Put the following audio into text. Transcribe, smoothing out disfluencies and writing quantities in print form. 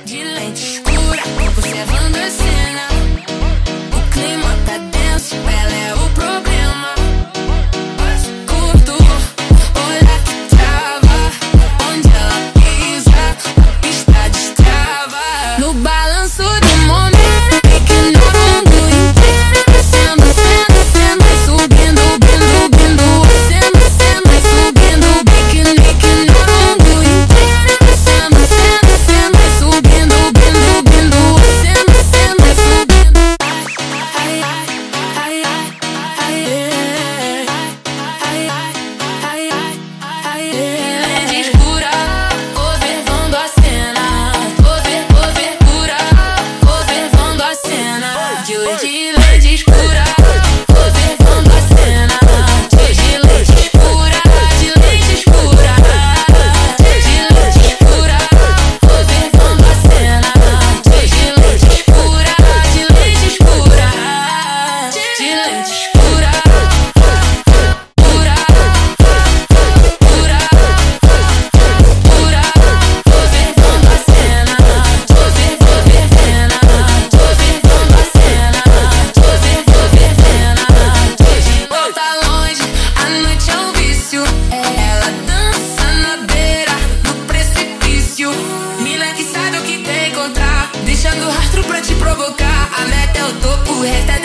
de lente escura, observando a cena. O clima tá denso, ela é o problema. Curto, olha que trava, onde ela pisa, a pista destrava. No balanço do momento, que no mundo inteiro, descendo, descendo, subindo, subindo, descendo, descendo, subindo, piquenique no mundo inteiro, descendo, descendo, subindo, subindo, descendo, descendo, subindo. Ai, ai, ai, ai, ai, ai, ai, lente escura, observando a cena. Cobertura, observando a cena. De lente escura, observando a cena. De lente escura, de lente escura. De lente escura, observando a cena. De lente escura, de lente escura. De lente escura, pura, pura, pura, observando a cena. Observando a cena, observando a cena, observando a cena. Volta longe, a noite é um vício. Ela dança na beira do precipício. Mina que sabe o que quer encontrar, deixando rastro pra te provocar. A meta é o topo, o resto é